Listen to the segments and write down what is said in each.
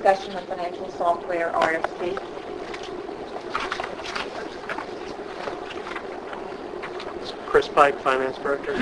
discussion of financial software RFP. Chris Pike, Finance Director.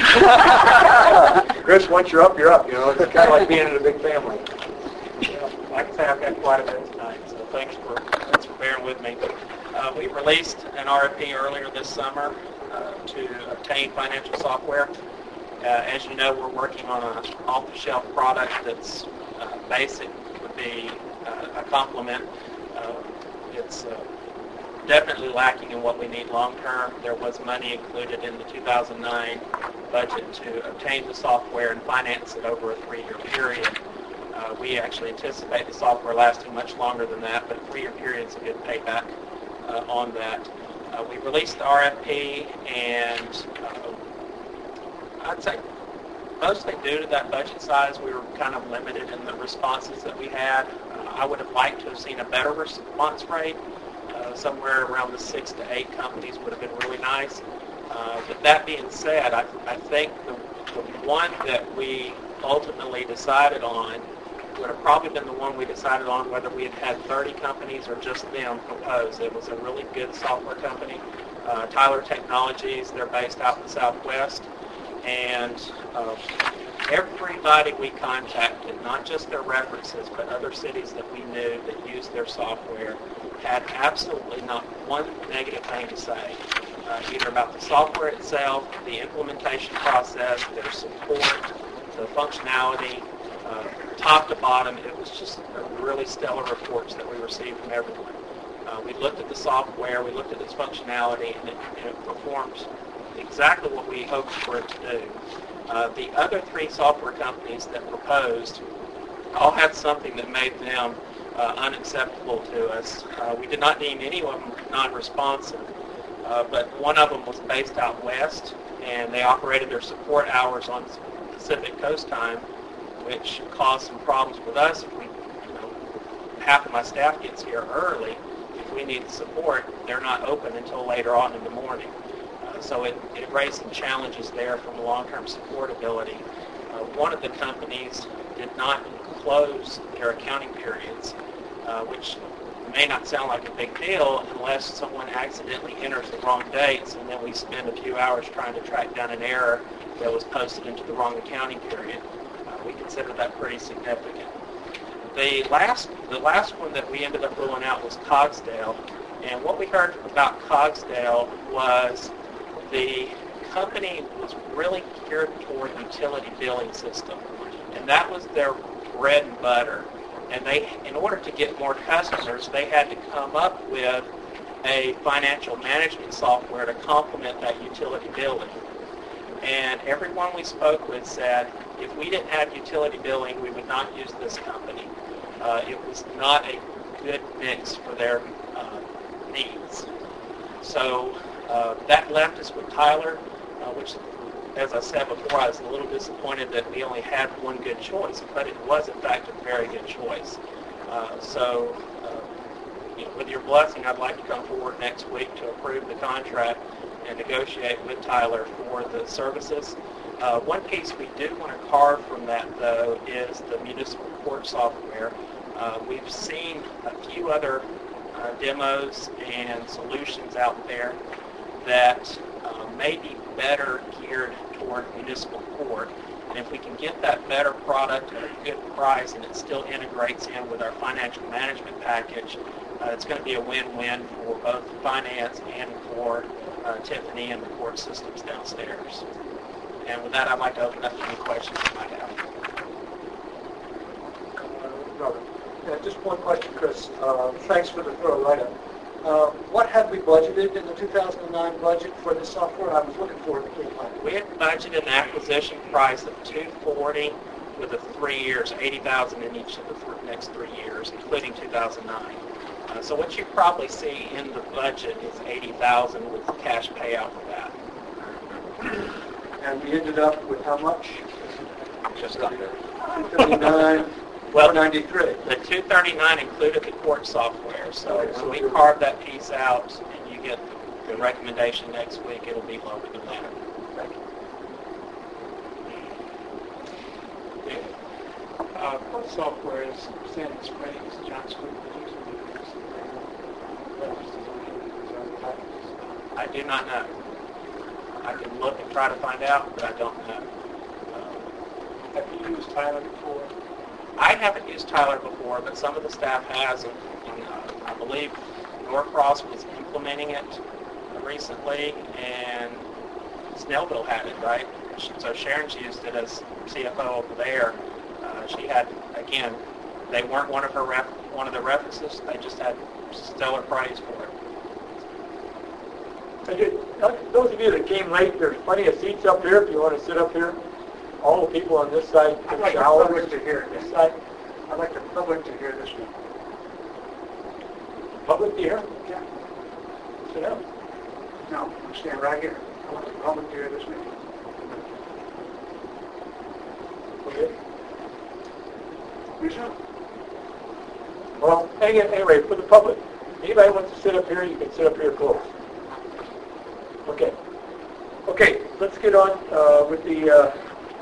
Chris, once you're up, you're up. You know, it's kind of like being in a big family. Yeah, like I say, I've got quite a bit tonight, so thanks for bearing with me. We released an RFP earlier this summer to obtain financial software. As you know, we're working on an off-the-shelf product that's basic, would be a complement. It's definitely lacking in what we need long-term. There was money included in the 2009 budget to obtain the software and finance it over a 3-year period. We actually anticipate the software lasting much longer than that, but a 3-year period is a good payback on that. We released the RFP, and I'd say mostly due to that budget size, we were kind of limited in the responses that we had. I would have liked to have seen a better response rate. Somewhere around the 6 to 8 companies would have been really nice. But that being said, I think the one that we ultimately decided on would have probably been the one we decided on whether we had 30 companies or just them propose. It was a really good software company, Tyler Technologies. They're based out in the Southwest. And everybody we contacted, not just their references, but other cities that we knew that used their software, had absolutely not one negative thing to say, either about the software itself, the implementation process, their support, the functionality, top to bottom. It was just really stellar reports that we received from everyone. We looked at the software, we looked at its functionality, and it performed exactly what we hoped for it to do. The other 3 software companies that proposed all had something that made them unacceptable to us. We did not deem any of them non-responsive, but one of them was based out west, and they operated their support hours on Pacific Coast time, which caused some problems with us. If half of my staff gets here early, if we need support, they're not open until later on in the morning. So it raised some challenges there from long-term support ability. One of the companies did not close their accounting periods, which may not sound like a big deal unless someone accidentally enters the wrong dates, and then we spend a few hours trying to track down an error that was posted into the wrong accounting period. We consider that pretty significant. The last one that we ended up ruling out was Cogsdale, and what we heard about Cogsdale was the company was really geared toward utility billing system, and that was their bread and butter. And they, in order to get more customers, they had to come up with a financial management software to complement that utility billing. And everyone we spoke with said, if we didn't have utility billing, we would not use this company. It was not a good mix for their needs. So that left us with Tyler, which, as I said before, I was a little disappointed that we only had one good choice, but it was, in fact, a very good choice. With your blessing, I'd like to come forward next week to approve the contract and negotiate with Tyler for the services. One piece we do want to carve from that, though, is the municipal court software. We've seen a few other demos and solutions out there that may be better geared toward municipal court. And if we can get that better product at a good price and it still integrates in with our financial management package, it's going to be a win-win for both finance and for Tiffany and the court systems downstairs. And with that, I'd like to open up to any questions you might have. Robert. Yeah, just one question, Chris. Thanks for the thorough write-up. What had we budgeted in the 2009 budget for this software? I was looking for it. We had budgeted an acquisition price of $240 with the 3 years, $80,000 in each of the next 3 years, including 2009. So what you probably see in the budget is $80,000 with the cash payout for that. And we ended up with how much? Just under. 239. Well, 493. The 239 included the court software, so when we carve that piece out and you get the recommendation next week, it'll be lower than that. Thank what software is Sandy Springs, John Squid using? I do not know. I can look and try to find out, but I don't know. Have you used Tyler before? I haven't used Tyler before, but some of the staff has, and I believe Norcross was implementing it recently, and Snellville had it, right? So Sharon's used it as CFO over there. She had, again, they weren't one of the references. They just had stellar praise for it. Those of you that came late, there's plenty of seats up here if you want to sit up here. All the people on this side I'd can like the shower. public to hear This this. side, I'd like the public to hear this one. public to hear. Yeah. Sit down. No, I'm standing right here. I want the public to hear this meeting. Okay. Resume. Well, anyway, for the public, anybody wants to sit up here, you can sit up here close. Okay. Okay, let's get on with the,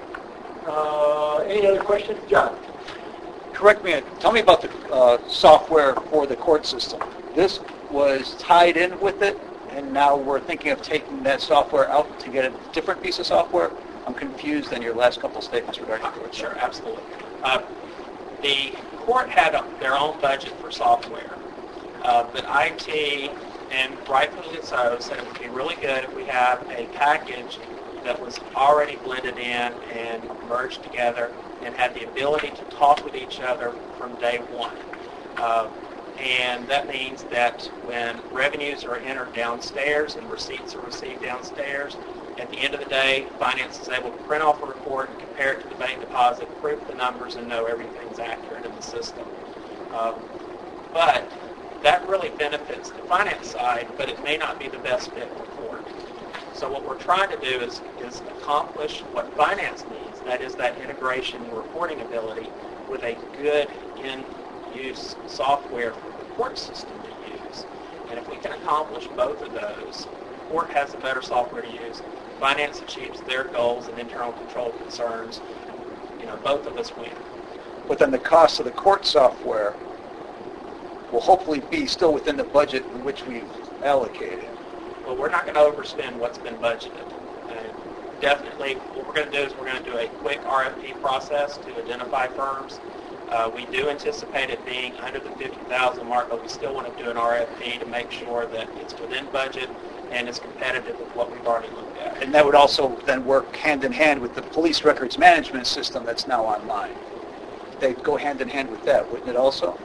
any other questions? John? Correct me, tell me about the software for the court system. This was tied in with it, and now we're thinking of taking that software out to get a different piece of software? I'm confused in your last couple of statements regarding court. Sure, absolutely. The court had their own budget for software, but IT, and rightfully so, said it would be really good if we have a package that was already blended in and merged together and had the ability to talk with each other from day one. And that means that when revenues are entered downstairs and receipts are received downstairs, at the end of the day, finance is able to print off a report and compare it to the bank deposit, prove the numbers, and know everything's accurate in the system. But that really benefits the finance side, but it may not be the best fit for court. So what we're trying to do is accomplish what finance needs, that is that integration and reporting ability with a good in-use software for the court system to use. And if we can accomplish both of those, court has a better software to use, finance achieves their goals and internal control concerns, both of us win. But then the cost of the court software will hopefully be still within the budget in which we've allocated. Well, we're not going to overspend what's been budgeted. Definitely, what we're going to do is we're going to do a quick RFP process to identify firms. We do anticipate it being under the $50,000 mark, but we still want to do an RFP to make sure that it's within budget and is competitive with what we've already looked at. And that would also then work hand in hand with the police records management system that's now online. They'd go hand in hand with that, wouldn't it also?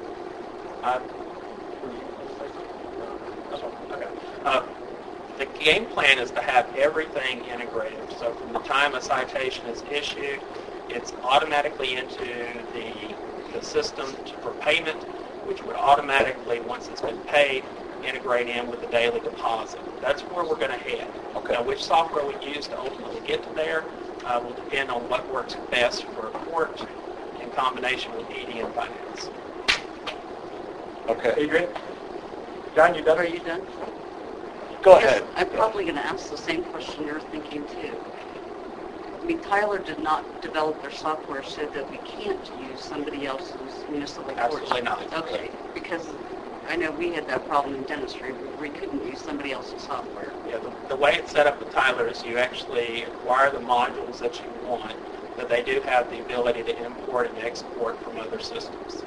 The game plan is to have everything integrated. So from the time a citation is issued, it's automatically into the system for payment, which would automatically, once it's been paid, integrate in with the daily deposit. That's where we're going to head. Okay. Now, which software we use to ultimately get to there will depend on what works best for a court in combination with ED and finance. Okay. Adrian? John, you done? Are you done? Go Yes, ahead. I'm probably going to ask the same question you're thinking too. I mean, Tyler did not develop their software so that we can't use somebody else's municipal court. Absolutely not. Okay, because I know we had that problem in dentistry. We couldn't use somebody else's software. Yeah, the way it's set up with Tyler is you actually acquire the modules that you want, but they do have the ability to import and export from other systems.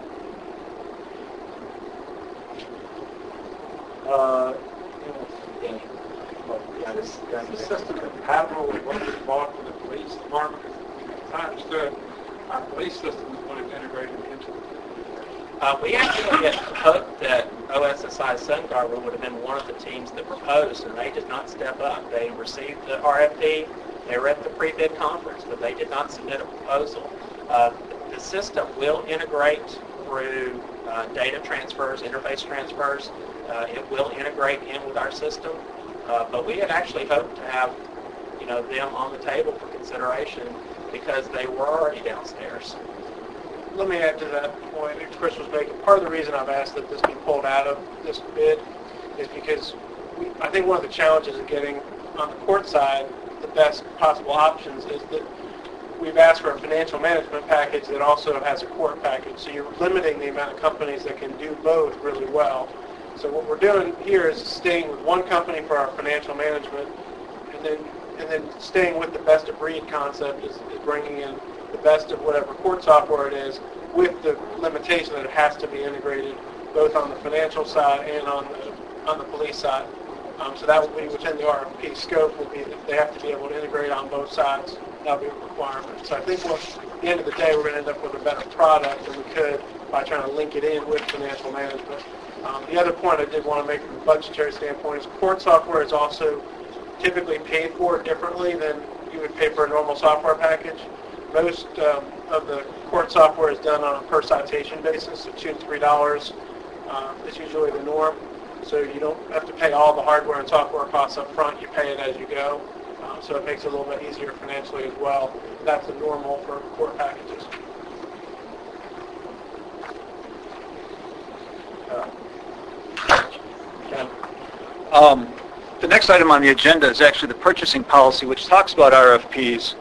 Is this system compatible with what we bought for the police department? As I understood, our police system is going to integrate it into it. We actually had hoped that OSSI SunGarber would have been one of the teams that proposed, and they did not step up. They received the RFP, they were at the pre-bid conference, but they did not submit a proposal. The system will integrate through data transfers, interface transfers. It will integrate in with our system, but we had actually hoped to have, them on the table for consideration because they were already downstairs. Let me add to that point that Chris was making. Part of the reason I've asked that this be pulled out of this bid is because I think one of the challenges of getting on the court side the best possible options is that we've asked for a financial management package that also has a court package. So you're limiting the amount of companies that can do both really well. So what we're doing here is staying with one company for our financial management, and then staying with the best of breed concept is bringing in the best of whatever court software it is, with the limitation that it has to be integrated both on the financial side and on the police side. So that will be within the RFP scope. Will be that they have to be able to integrate on both sides. That'll be a requirement. So I think at the end of the day, we're going to end up with a better product than we could by trying to link it in with financial management. The other point I did want to make from a budgetary standpoint is court software is also typically paid for differently than you would pay for a normal software package. Most of the court software is done on a per citation basis, so $2 to $3 is usually the norm. So you don't have to pay all the hardware and software costs up front. You pay it as you go. So it makes it a little bit easier financially as well. That's the normal for court packages. The next item on the agenda is actually the purchasing policy, which talks about RFPs.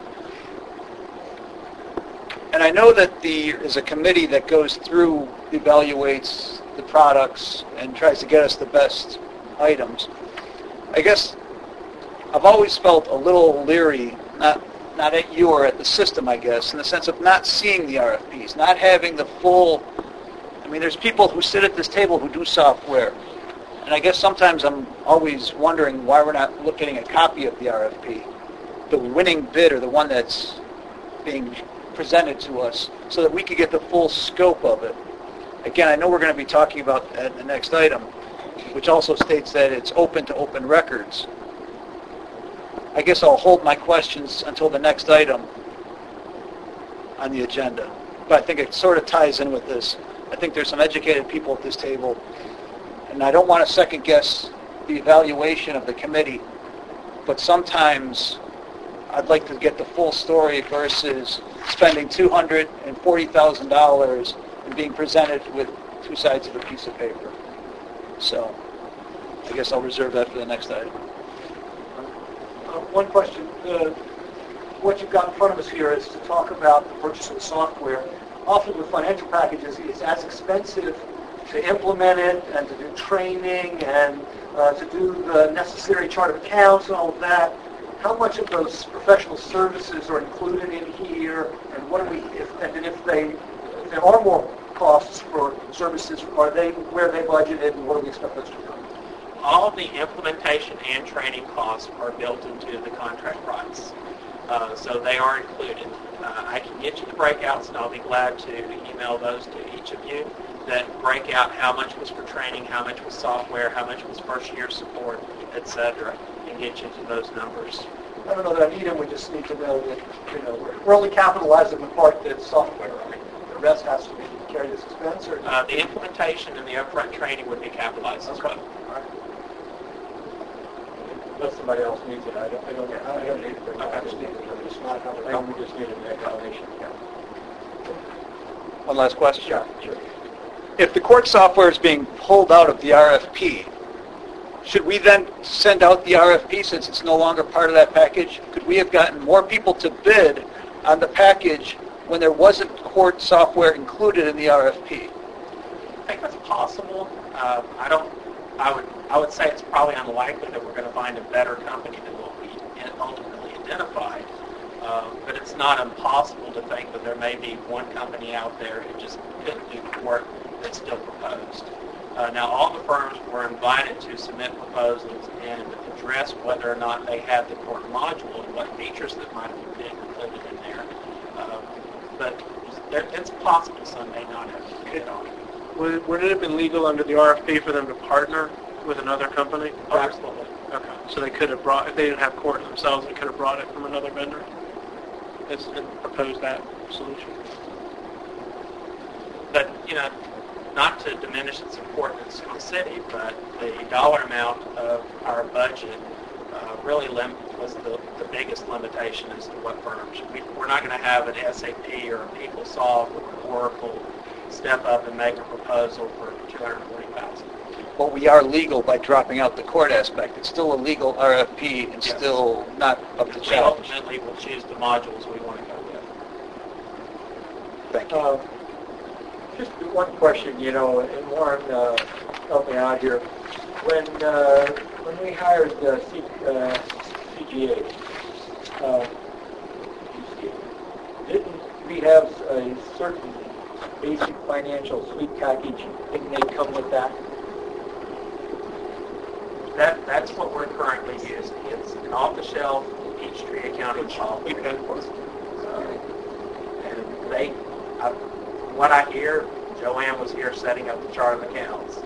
And I know that there is a committee that goes through, evaluates the products, and tries to get us the best items. I guess I've always felt a little leery, not at you or at the system, I guess, in the sense of not seeing the RFPs, not having the full... I mean, there's people who sit at this table who do software. And I guess sometimes I'm always wondering why we're not looking at a copy of the RFP, the winning bid or the one that's being presented to us, so that we could get the full scope of it. Again, I know we're going to be talking about the next item, which also states that it's open to open records. I guess I'll hold my questions until the next item on the agenda. But I think it sort of ties in with this. I think there's some educated people at this table, and I don't want to second guess the evaluation of the committee, but sometimes I'd like to get the full story versus spending $240,000 and being presented with two sides of a piece of paper. So I guess I'll reserve that for the next item. One question. What you've got in front of us here is to talk about the purchase of the software. Often with financial packages, it's as expensive to implement it and to do training and to do the necessary chart of accounts and all of that. How much of those professional services are included in here, and what do we? If there are more costs for services, are they where they budgeted, and what do we expect those to come? All of the implementation and training costs are built into the contract price. So they are included. I can get you the breakouts, and I'll be glad to email those to each of you that break out how much was for training, how much was software, how much was first year support, etc., and get you to those numbers. I don't know that I need them. We just need to know that we're only capitalizing the part that's software. Right? The rest has to be carried as expense. Or the implementation and the upfront training would be capitalized as well. Unless somebody else needs it, I don't need it. I just need it. It's not how we just need an explanation. One last question. Sure. If the court software is being pulled out of the RFP, should we then send out the RFP since it's no longer part of that package? Could we have gotten more people to bid on the package when there wasn't court software included in the RFP? I think that's possible. I would say it's probably unlikely that we're going to find a better company than what we ultimately identified. But it's not impossible to think that there may be one company out there who just couldn't do the work that's still proposed. Now, all the firms were invited to submit proposals and address whether or not they had the court module and what features that might have been included in there. But it's possible some may not have bid on it. Would it have been legal under the RFP for them to partner with another company? Oh, absolutely. Okay. So they could have brought, if they didn't have court themselves, they could have brought it from another vendor and proposed that solution. But, not to diminish its importance to the city, but the dollar amount of our budget really was the biggest limitation as to what firms. We're not going to have an SAP or a PeopleSoft or an Oracle step up and make a proposal for $240,000. But we are legal by dropping out the court aspect. It's still a legal RFP and Yes. Still not up to We challenge. ultimately will choose the modules we want to go with. Thank you. Just one question, and Warren, help me out here. When we hired CGA, didn't we have a certain basic financial suite package? Didn't they come with that? That's what we're currently using. It's an off-the-shelf Peachtree accounting software. And what I hear, Joanne was here setting up the chart of accounts.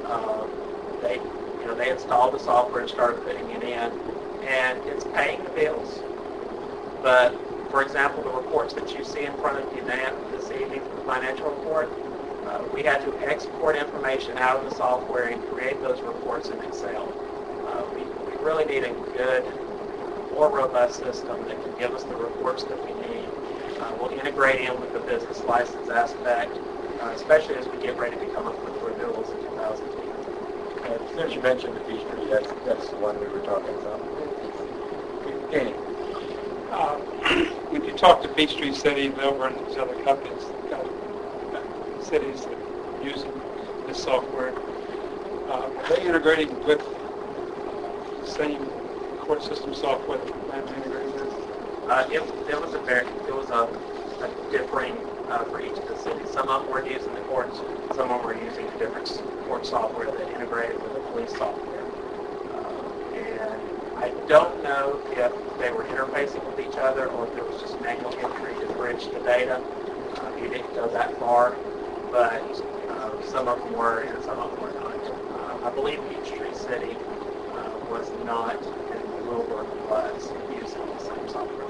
They installed the software and started putting it in, and it's paying the bills. But for example, the reports that you see in front of you now this evening for the financial report, we had to export information out of the software and create those reports in Excel. We really need a good, more robust system that can give us the reports that we need. We'll integrate in with the business license aspect, especially as we get ready to come up with the renewals in 2010. Since you mentioned the Peachtree, that's the one we were talking about. Danny. When you talk to Peachtree City and Melbourne and these other companies, cities that are using this software, are they integrating with the same court system software that Plan's integrating with? It was a differing for each of the cities. Some of them were using the courts, some of them were using a different court software that integrated with the police software. And I don't know if they were interfacing with each other or if there was just manual entry to bridge the data. He didn't go that far, but some of them were and some of them were not. I believe Peachtree City was not, and Wilbur was using the same software.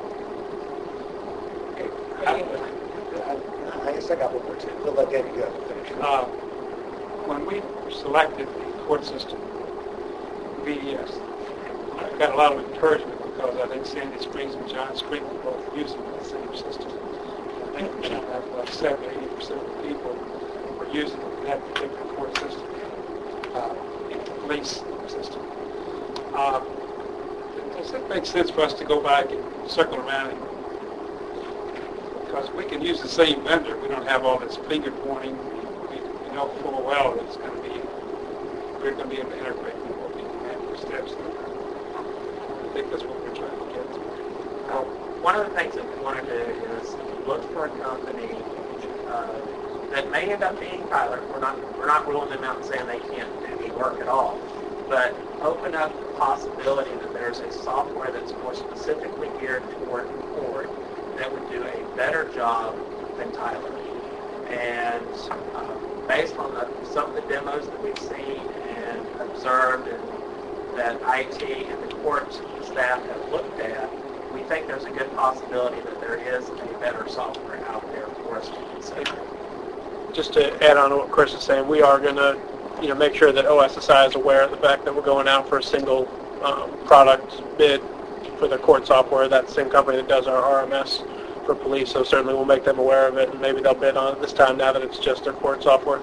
I guess I got one more too. We'll let Danny go. Finish. When we selected the court system, we got a lot of encouragement because I think Sandy Springs and John Springs were both using the same system. I think we have like 70-80% of the people were using that particular court system, the police system. Does it make sense for us to go back and circle around because we can use the same vendor. We don't have all this finger pointing. We know full well that we're going to be able to integrate with what we have for steps. I think that's what we're trying to get to. One of the things that we want to do is look for a company that may end up being Tyler. We're not ruling them out and saying they can't do any work at all, but open up the possibility that there's a software that's more specifically geared toward court that would do a better job than Tyler. And based on some of the demos that we've seen and observed and that IT and the court staff have looked at, we think there's a good possibility that there is a better software out there for us to consider. Just to add on to what Chris is saying, we are going to make sure that OSSI is aware of the fact that we're going out for a single product bid for the court software. That's the same company that does our RMS for police, so certainly we'll make them aware of it, and maybe they'll bid on it this time now that it's just their court software.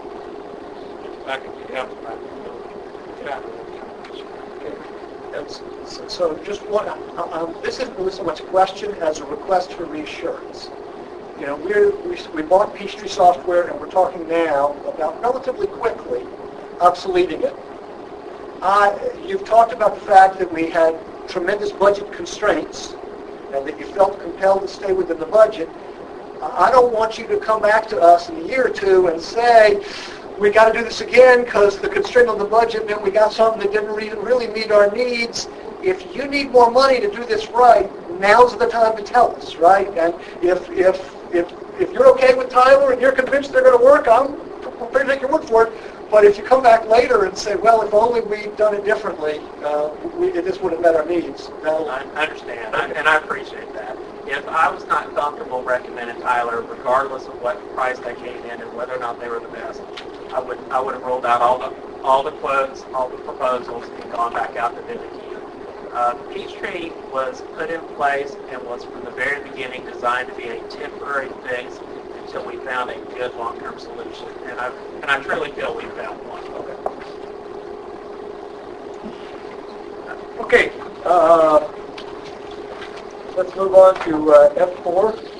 So just one, this isn't really so much a question as a request for reassurance. We bought Peachtree software, and we're talking now about relatively quickly obsoleting it. You've talked about the fact that we had tremendous budget constraints and that you felt compelled to stay within the budget. I don't want you to come back to us in a year or two and say, we got to do this again because the constraint on the budget meant we got something that didn't really meet our needs. If you need more money to do this right, now's the time to tell us, right? And if you're okay with Tyler and you're convinced they're going to work, I'm prepared to take your word for it. But if you come back later and say, well, if only we'd done it differently, this would have met our needs. I understand, and I appreciate that. If I was not comfortable recommending Tyler, regardless of what price they came in and whether or not they were the best, I would have rolled out all the quotes, all the proposals, and gone back out to bid again. Peachtree was put in place and was from the very beginning designed to be a temporary fix until we found a good long-term solution, and I truly feel we found one. Okay. Let's move on to F4.